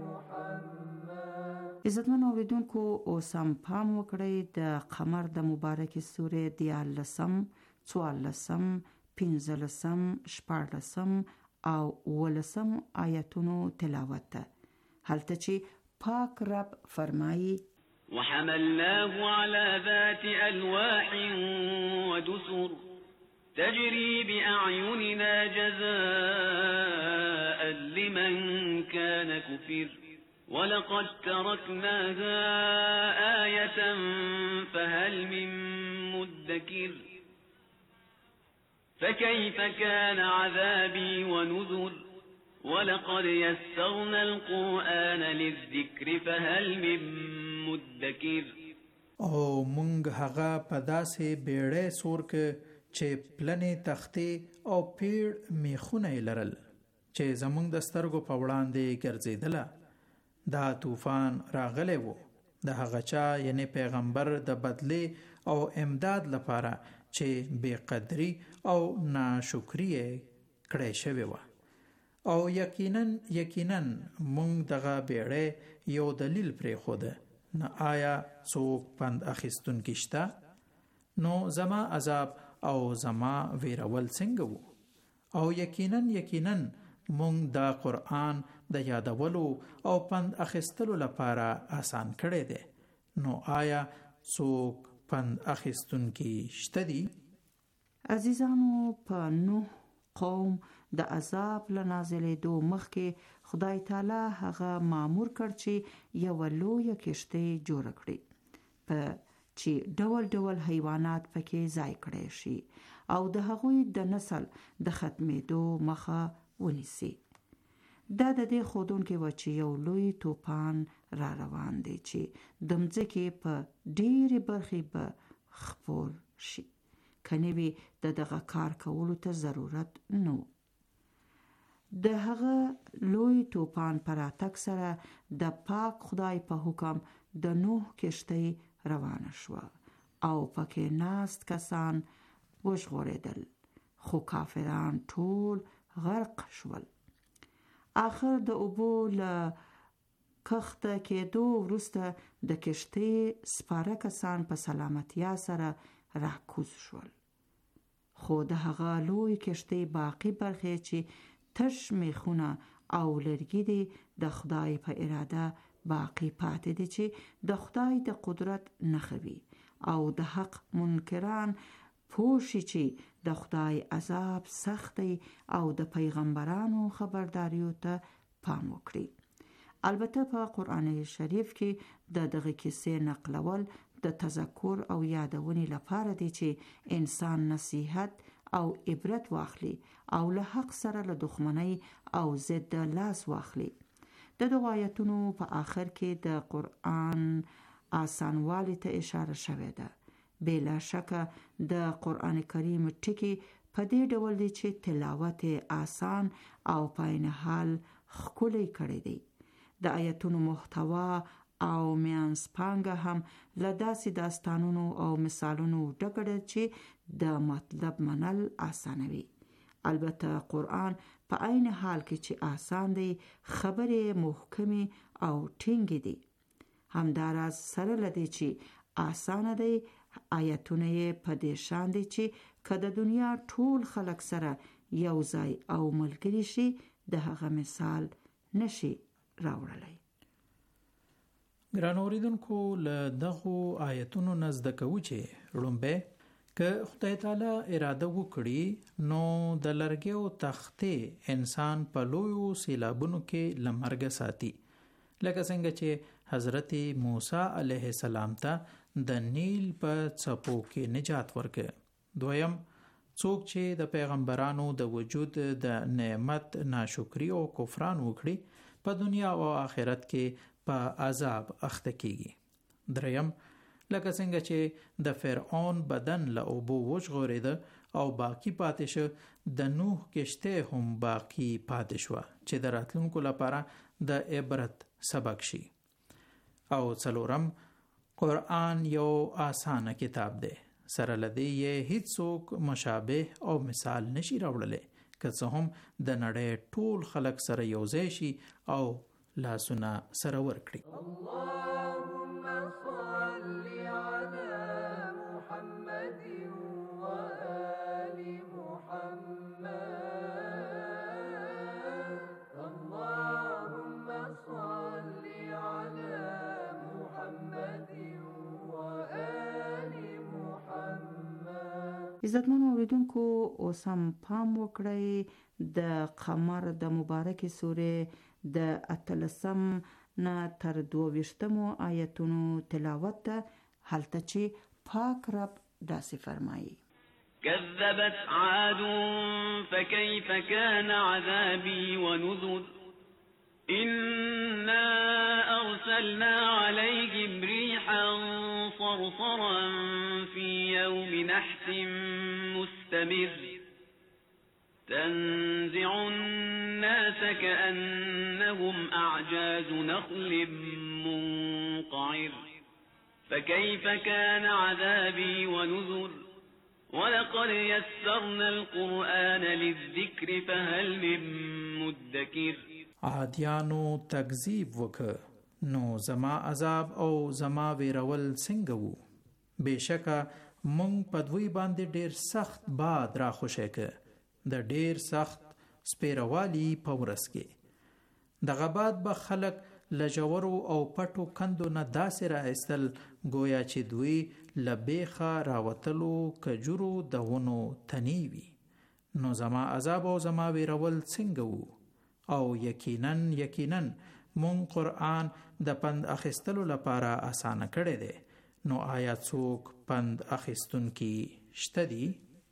محمد. عزتمن اوریدونکو، اوس هم پام وکړئ د قمر د مبارکې سورې 14، 14، 15، 16 او 18 آیتونو تلاوت ته. هلته چې پاک رب فرمایي: وحملناه على ذات ألواح ودسر تجري بأعيننا جزاء لمن كان كفر ولقد تركناها آية فهل من مدكر فكيف كان عذابي ونذر ولقد يسرنا القرآن للذكر فهل من مدكر. او مونږ هغه په داسې بیړې سور کې چې پلنې تختې او پیړ میخونه لرل چې زمونږ د سترګو په وړاندې ګرځیدله. دا طوفان راغلی وو د هغه چا یعنی پیغمبر د بدلی او امداد لپاره چې بے قدری او ناشکری کړی شوی و. او یقینا مونږ دغه بیړې یو دلیل پرې خوده، نه آیا څوک پند اخیستون کیشته؟ نو زما عذاب او زما ویرول څنګه وو؟ او یقینا مونږ دا قرآن د یادولو او پند اخیستلو لپاره آسان کړی دی. نو آیا څوک پند اخیستون کی شته دي؟ عزیزانو، په نوح قوم د عذاب له نازلېدو مخکې خدای تعالی هغه مامور کړ چې یو لویه کشتۍ جوړه کړي چې ډول ډول حیوانات پکې ځای کړي شي او د هغوی د نسل د ختمېدو مخه ونیسي. دا د دې ښودونکی و چې یو لوی طوفان را روان دی چې د مځکې په ډېرې برخې به خپور شي، که نه وي د دغه کار کولو ته ضرورت نه و. د هغه لوی طوفان په راتګ سره د پاک خدای په حکم د نوح کشتۍ روانه شوه او پکې ناست کسان وژغورېدل، خو کافران ټول غرق شول. آخر د اوبو له کښته کېدو وروسته د کشتۍ سپاره کسان په سلامتیا سره راکوز شول، خو د هغه لوی کشتۍ باقی برخې چې تش میخونه او لرګي دي د خدای په اراده باقی پاتې دي چې د خدای د قدرت نښه وي او د حق منکران پوه شي چې د خدای عذاب سخت دی او د پیغمبرانو خبرداریو ته پام وکړي. البته په قرآن شریف کې دغه کیسې نقلول د تذکر او یادونې لپاره دی چې انسان نصیحت او عبرت واخلي او له حق سره له دښمنۍ او ضد لاس واخلي. د دغو آیتونو په آخر کې د قرآن آسانوالی ته اشاره شوې ده. بلا شکه د قرآن کریم ټکی په دې ډول دی چې تلاوت آسان او په عین حال ښکلی کړی دی. د آیتونو محتوا او میانسپانګه هم له داسې داستانونو او مثالونو ډکه ده چې د مطلب منل آسانوي. البته قرآن په عین حال کې چې آسان دی، خبرې محکمې او ټینګې دي. همداراز سره لدی چې آسانه دی، آیتونه یې په دې شان دي چې که د دنیا ټول خلک سره یو ځای او ملګري شي د هغه مثال نشي راوړلی. ګران اوریدونکو، له دغو آیتونو نه زده کوو چې لومبه که خدای تعالی اراده وکړي نو د لرګیو تختې انسان په لویو سیلابونو کې له مرګه ساتي، لکه څنګه چې حضرت موسی علیه السلام ته د نیل په څپو کې نجات ورکړ. دویم، څوک چې د پیغمبرانو د وجود د نعمت ناشکری او کفران وکړي په دنیا او آخرت کې په عذاب اخته کیږي. دریم، لکه څنګه چې د فرعون بدن له اوبو وژغورېده او باقی پاتې شو، د نوح کشته هم باقی پاتې شوه چې د راتلونکو لپاره د عبرت سبق شي. او څلورم، قرآن یو آسانه کتاب دی، سره لدی یې هیڅوک مشابه او مثال نشي راوړلی، که څه هم د نړۍ ټول خلک سره یو ځای شي او لاسونه سره ورکړي. اللهم صل علی محمد و آل محمد. اللهم صل علی محمد و آل محمد. عزتمنو اوریدونکو، اوس هم پام وکړئ د قمر د مبارکې سورې د 18 نه تر 22 آیتونو تلاوت ته، هلته چې پاک رب داسې فرمایي: كذبت عاد فكيف كان عذابي ونذر إنا أرسلنا عليهم ريحا صرصرا في يوم نحس مستمر تنزع الناس كأنهم أعجاز نخل منقعر فكيف كان عذابي ونذر ولقد يسرنا القرآن للذكر فهل من مدكر. عادیانو تکذیب وکړ، نو زما عذاب او زما ویرول څنګه وو؟ بېشکه مونږ په دوی باندې ډیر سخت باد را خوشی کړ، د ډیر سخت سپیروالی په ورځ کې. دغه باد به خلک له ژورو او پټو کندو نه داسې راایستل گویا چې دوی له بیخه راوتلو کجورو د ونو تنې وي. نو زما عذاب او زما ویرول څنګه وو؟ او یقینا مون قرآن د پند اخیستلو لپاره آسانه کړی دی، نو آیا څوک پند اخیستونکي شته دي؟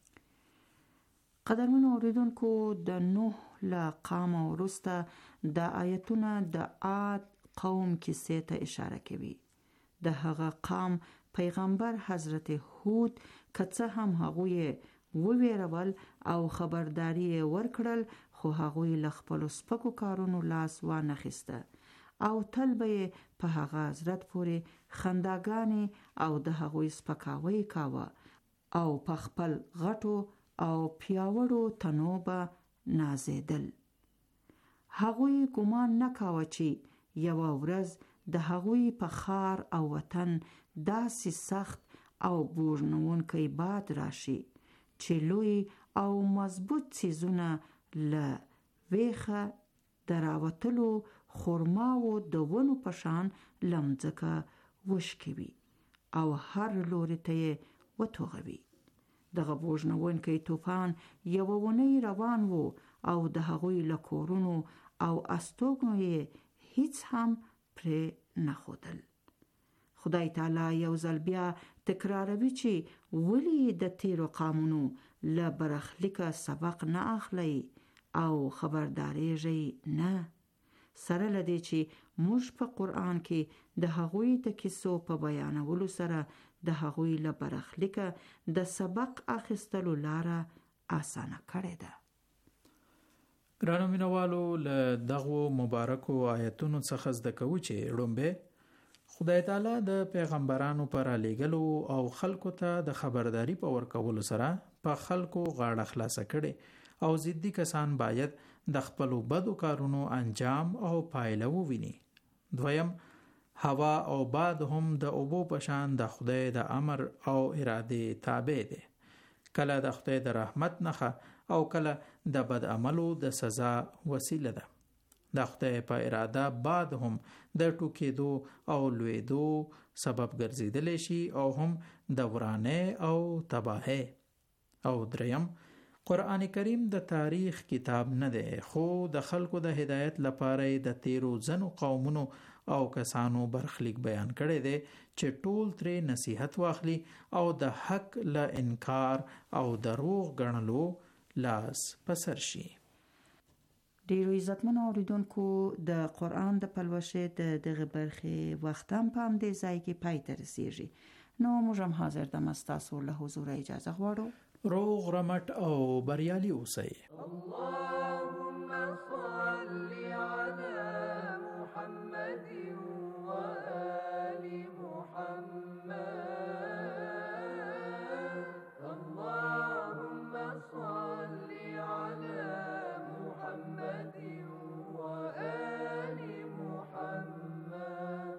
قدرمنو اوریدونکو، د نوح له قام وروسته د آیتونه د عاد قوم کیسې ته اشاره کوي. د هغه قام پیغمبر حضرت هود که څه هم هغوی وویرول او خبرداری ورکړل، خو هغوی له خپلو سپکو کارونو لاس وانخیسته او تل به په هغه حضرت پورې خنداګانې او د هغوی سپکاوی کاوه او په خپل غټو او پیاوړو تنو به نازیدل. هغوی ګمان نه کاوه چې یوه ورځ د هغوی په خار او وطن داسې سخت او بوژنونکی باد راشي چې لوی او مضبوط څیزونه له ویخه د راوتلو خرماو د ونو په شان لمځکه وشکوي او هر لوري ته یې وتوغوي. دغه بوجنونکی طوفان یو ونی روان وو او د هغوی له کورونو او استوګنو یې هیڅ هم پرې نه ښودل. خدای تعالی یو ځل بیا تکراروي چې ولې د تیرو قومونو له برخلیکه سبق نه اخلي او خبرداریږي نه، سره له دې چې موږ په قرآن کې د هغوی د کیسو په بیانولو سره د هغوی له برخلیکه د سبق اخیستلو لاره آسانه کړې ده. ګرانو مینوالو، له دغو مبارکو آیتونو څخه زده کوو چې لومبه خدای تعالی د پیغمبرانو پر علیګلو او خلکو ته د خبرداري په ورکولو سره په خلکو غاړه خلاصه کړي او ضدي کسان باید د خپل بدو کارونو انجام او پایله وویني. دویم، هوا او باد هم د اوبو پشان د خدای د امر او اراده تابع دي، کله د خدای د رحمت نخښه او کله د بد عملو د سزا وسیله ده. د خدای په اراده باد هم د ټوکېدو او لوېدو سبب ګرځیدلی شي او هم د ورانه او تباهی. او دریم، قرآن کریم د تاریخ کتاب نه دی، خو د خلکو د هدایت لپاره د تیرو ځنو قومونو او کسانو برخلیک بیان کړی دی چې ټول ترې نصیحت واخلي او د حق له انکار او دروغ ګڼلو لاس پسر شي. ډیرو عزتمنو اوریدونکو، د قرآن د پلوشې د دغه برخې وخت هم په همدې ځای کې پای ته رسیږي. نو موږ هم حاضر د مستاسو له حضور اجازه غواړو. روغ رمټ او بریالي اوسئ. اللهم صل على محمد وآل محمد. اللهم صل على محمد وآل محمد.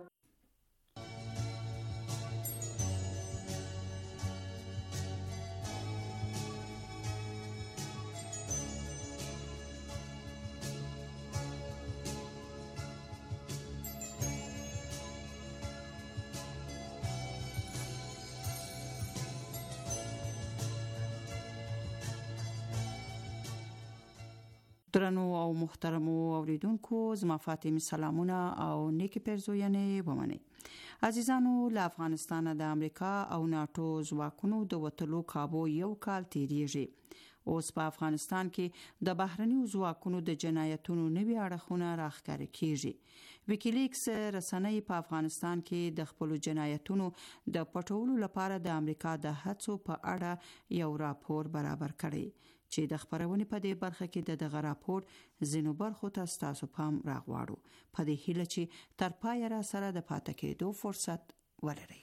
درنو او محترمو اوریدونکو، زما فاطمه سلامونه او نیکی پرزوینه ومني. عزیزانو، له افغانستان د امریکا او ناتو ځواکونو د وټلو کابو یو کال تیریږي. اوس په افغانستان کې د بهرنیو ځواکونو د جنایتونو نوي اړخونه راښکاره کیږي. ویکیلیکس رسنۍ په افغانستان کې د خپل جنایتونو د پټولو لپاره د امریکا د هڅو په اړه یو راپور برابر کړی چې د خبرونې په دې برخه کې د دغه راپور ځینو برخو ته ستاسو پام راغواړو، په دې هیله چې تر پایه را سره د پاتې کېدو فرصت ولرئ.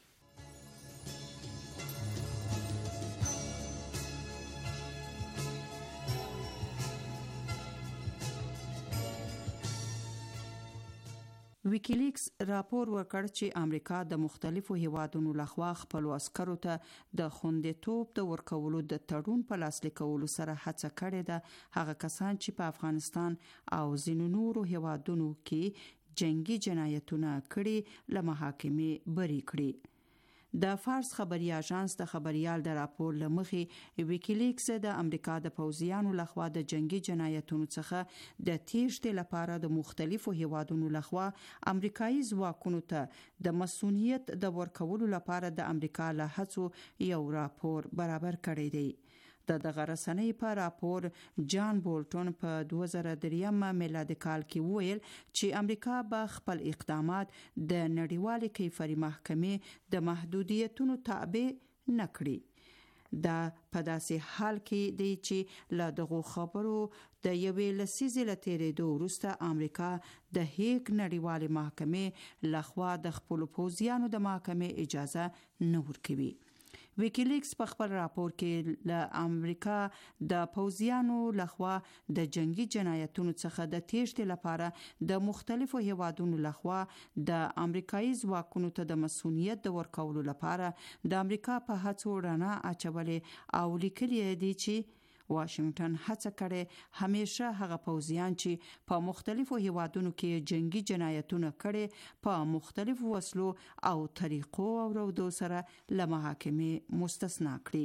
ویکیلیکس راپور ورکړ چې امریکا د مختلفو هیوادونو لخوا خپل عسکرو ته د خوندیتوب د ورکولو د تړون په لاسلیک کولو سره هڅه کړې ده هغه کسان چې په افغانستان او ځینو نورو هیوادونو کې جنگي جنایتونه کړي له محاکمې بری کړي. د فارس خبري اژانس د خبريال د راپور لمخې ویکیلیکس د امریکا د پوځیانو لخوا د جنگي جنایتونو څخه د تیښتې لپاره د مختلفو هیوادونو لخوا امریکایي ځواکونو ته د مسؤلیت د ورکولو لپاره د امریکا له هڅو یو راپور برابر کړی دی. د دغه رسنۍ په راپور جان بولټون په 2003 میلادي کال کې ویل چې امریکا به خپل اقدامات د نړیوالې کیفري محکمې د محدودیتونو تابع نه کړي. دا په داسې حال کې دی چې له دغو خبرو د یوې لسیزې له تېرېدو وروسته امریکا د هیګ نړیوالې محکمې لخوا د خپلو پوځیانو د محاکمې اجازه نه ورکوي. ویکیلیکس په خپل راپور کې له امریکا د پوځیانو لخوا د جنگي جنایتونو څخه د تیښتې لپاره د مختلفو هیوادونو لخوا د امریکایي ځواکونو ته د مسؤلیت د ورکولو لپاره د امریکا په هڅو رڼا اچولې او لیکلي دي چې واشنگټن هڅه کړې همیشه هغه پوځیان چې په مختلفو هیوادونو کې جنگي جنایتونه کړي په مختلفو وسلو او طریقو او رودو سره له محاکمې مستثنا کړي.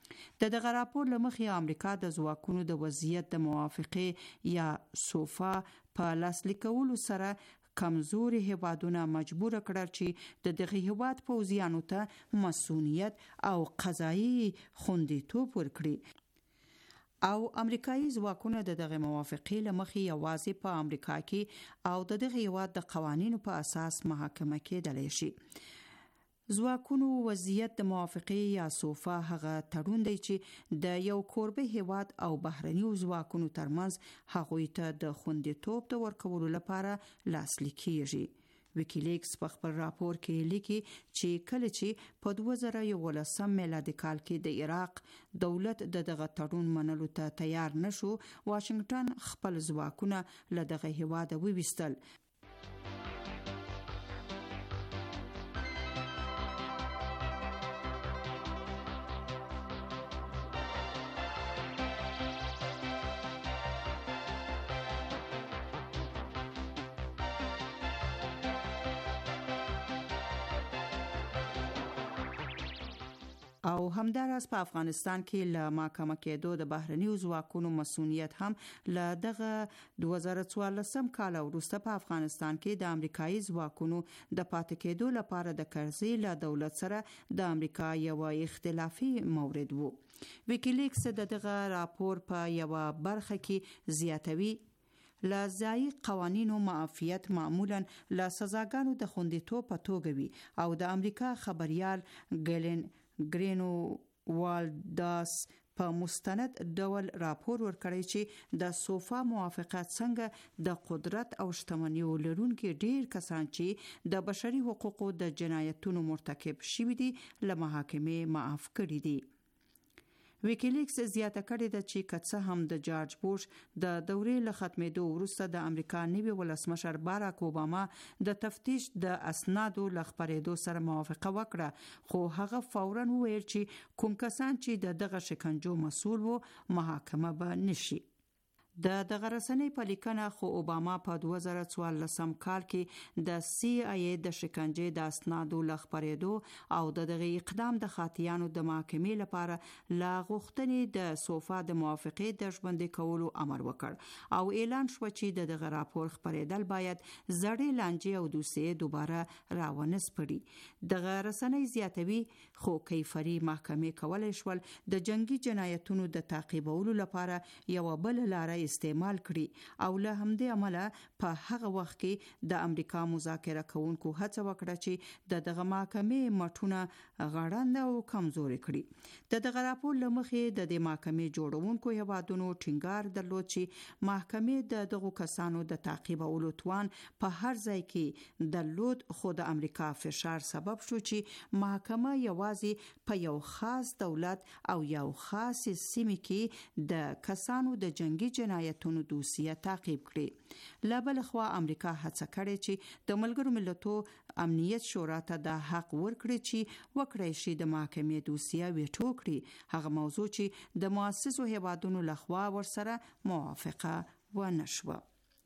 د دغه راپور لمخې امریکا د ځواکونو د وضعیت د موافقه یا سوفا په لاسلیک کولو سره کمزوري هیوادونه مجبور کړل چې د دغه هیواد پوځیانو ته مسؤلیت او قضایي خوندیتوب ورکړي او امریکایي ځواکونه د دغه موافقې لمخې یوازې په امریکا کې او د دغه هیواد د قوانینو په اساس محاکمه کېدلی شي. ځواکونو وضعیت د موافقې یا سوفا هغه تړون دی چې د یو کوربه هیواد او بهرنیو ځواکونو ترمنځ هغوی ته د خوندیتوب د ورکولو لپاره لاسلیک کیږي. ویکیلیکس په خپل راپور کې لیکي چې کله چې په 2011 میلادي کال کې د عراق دولت دغه تړون منلو ته تیار نشو، واشنگټن خپل ځواکونه له دغه هیواد وویستل. او همداراز په افغانستان کې له محاکمه کېدو د بهرنیو ځواکونو مسؤلیت هم له دغه 2014 کال وروسته په افغانستان کې د امریکایي ځواکونو د پاتې کېدو لپاره د قرضې له دولت سره د امریکا یو اختلافي مورد وو. ویکیلیکس دغه راپور په یو برخه کې زیاتوي له ځایي قوانینو معافیت معمولا له سزاګانو د خوندیتوب په توګه وي او د امریکا خبريال ګلن ګرینو والداس په مستند ډول راپور ورکړی چې د سوفا موافقت څنګه د قدرت او شتمنیو لرونکي ډیر کسان چې د بشري حقوقو د جنایتونو مرتکب شوي دي له محاکمې معاف کړي دي. ویکیلیکس زیاته کړې ده چې که څه هم د جارج بوش د دورې له ختمېدو وروسته د امریکا نوي ولسمشر باراک اوباما د تفتیش د اسنادو له خپرېدو سره موافقه وکړه، خو هغه فوراً وویل چې کوم کسان چې دغه شکنجو مسؤل وو محاکمه به نشي. دغه رسنۍ په لیکنه خو اوباما په 2014 کال کې د CIA د شکنجې د اسنادو له خپرېدو او دغه اقدام د خاطیانو د محاکمې لپاره لا غوښتنې د سوفا د موافقې د ژوندۍ کولو امر وکړ او اعلان شو چې دغه راپور خپرېدل باید زړې لانجې او دوسیې دوباره راونسپړي. دغه رسنۍ زیاتوي خو کیفري محکمې کولای شول د جنگي جنایتونو د تعقیبولو لپاره یو بل لاره استعمال کړي او له همدې عمله په هغه وخت کې د امریکا مذاکره کوونکو هڅه وکړه چې دغه محکمې مټونه غړند او کمزوري کړي. دغه راپور لمخې د دې محکمې جوړونکو هیوادونو ټینګار درلود چې محکمې دغه کسانو د تعقیبولو توان په هر ځای کې درلود، خو د امریکا فشار سبب شو چې محکمه یوازې په یو خاص دولت او یو خاص سیمه کې د کسانو د جنگي جنایتونو دوسیه تعقیب کړي. لبل خو امریکا هڅه کړې چې د ملګرو ملتونو امنیت شورا ته د حق ورکړي چې وکړي شي د محکمې دوسیه ویټو کړي، هغه موضوع چې د مؤسسو هیوادونو لخوا ورسره موافقه ونه شوه.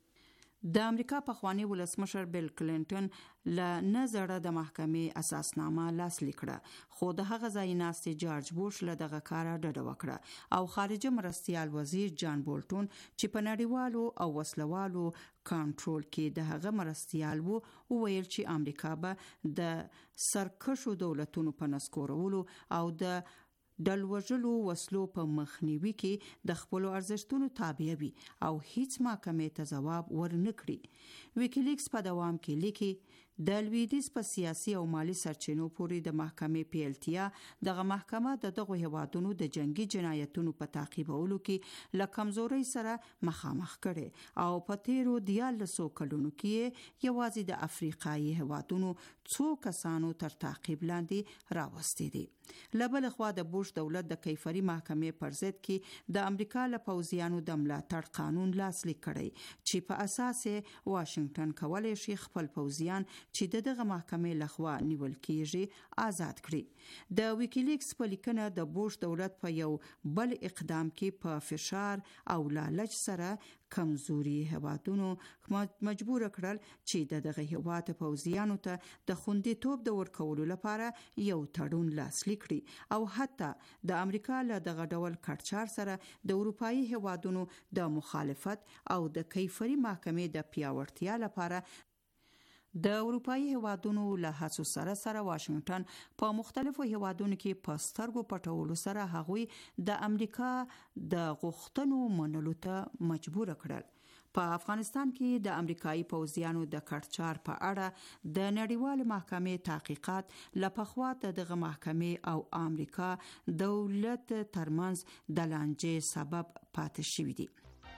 د امریکا پخوانی ولسمشر بیل کلینټن له نظره د محکمې اساسنامه لاسلیک کړه، خو د هغه ځای ناستې جارج بوش له دغه کاره ډډه وکړه او خارجه مرستیال وزیر جان بولټون چې په نړیوالو او وسلوالو کنټرول کې د هغه مرستیال وو وویل چې امریکا به د سرکشو دولتونو په نسکورولو او د ډلوژلو وسلو په مخنیوي کې د خپل ارزښتونو تابع وي او هیڅ محکمې ته ځواب ورنکړي. ویکیلیکس په دوام کې لیکي د لویدیځ په سیاسي او مالی سرچینو پورې د محکمې پیلتیا دغه محکمه دغه هیوادونو د جنگي جنایتونو په تعقیبولو کې له کمزورۍ سره مخامخ کړي او په تیرو 14 کلونو کې یوازې د افریقایي هیوادونو څو کسانو تر تعقیب لاندې راوستي دي. لبل خوا د بوش دولت د کیفري محکمې پر ضد کې د امریکا له پوځیانو د ملاتړ قانون لاسلیک کړي چې په اساس واشنگټن کولای شي خپل پوځیان چې دغه محکمې لخوا نیول کیږي آزاد کړي. د ویکیلیکس په لیکنه د بوش دولت په یو بل اقدام کې په فشار او لالچ سره کمزوري هیوادونو مجبور کړل چې دغه هیواد پوځیانو ته د خوندیتوب د ورکولو لپاره یو تړون لاسلیک کړي او حتی د امریکا له دغه ډول کړچار سره د اروپאי هیوادونو د مخالفت او د کیفری محکمې د پیاوړتیا لپاره د اروپאי هیوادونو له هڅو سره واشنگټن په مختلفو هیوادونو کې په سترګو پټولو سره هغوی د امریکا د غوښتنو منلو ته مجبور کړل. په افغانستان کې د امریکایي پوځیانو د کړچار په اړه د نړیوال محکمې تحقیقات لپخوا دغه محکمې او امریکا دولت ترمنځ د لانجې سبب پاتې شوی دی.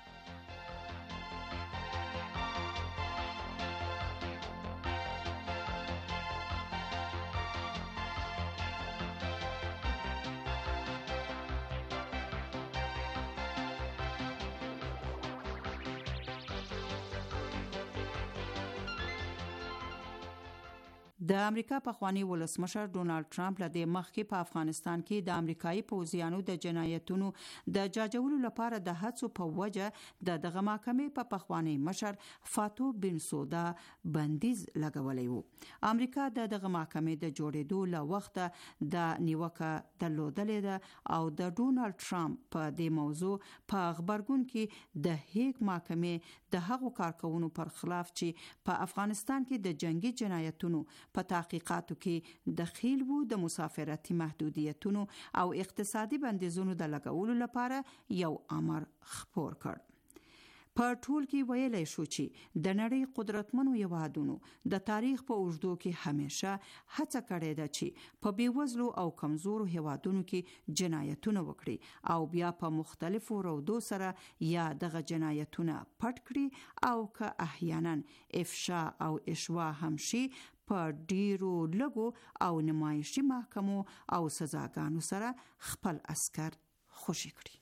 د امریکا پخوانی ولسمشر ډونالد ټرمپ له دې مخکې په افغانستان کې د امریکایي پوځیانو د جنایتونو د جاجولو لپاره د هڅو په وجه دغه محکمې په پخوانی مشر فاتو بنسودا بندیز لګولې وو. امریکا دغه محکمې د جوړېدو له وخته د نیوکه درلودلې ده او د ډونالد ټرمپ په دې موضوع په خبرګون کې د هیګ محکمې د هغو کارکونو پر خلاف چې په افغانستان کې د جنگي جنایتونو په تحقیقاتو کې دخیل وو د مسافرتي محدودیتونو او اقتصادي بندیزونو د لګولو لپاره یو امر خپور کړ. په ټول کې ویلای شو چې د نړۍ قدرتمنو هیوادونو د تاریخ په اوږدو کې همیشه هڅه کړې ده چې په بیوزلو او کمزورو هیوادونو کې جنایتونه وکړي او بیا په مختلفو رودو سره یا دغه جنایتونه پټ کړي او که احیانا افشا او اشوا هم شي په ډیرو لګو او نمایشي محکمو او سزاګانو سره خپل عسكر خوشي کړي.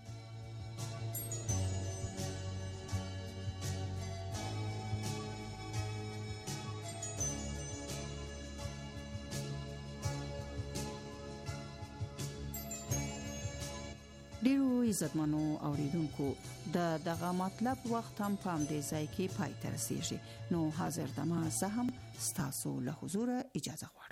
ډیرو عزتمنو اوریدونکو دغه مطلب وخت هم په دې ځای کې پای ته رسیږي. نو حاضر دمه زه هم ستاسو له حضور اجازه غواړم.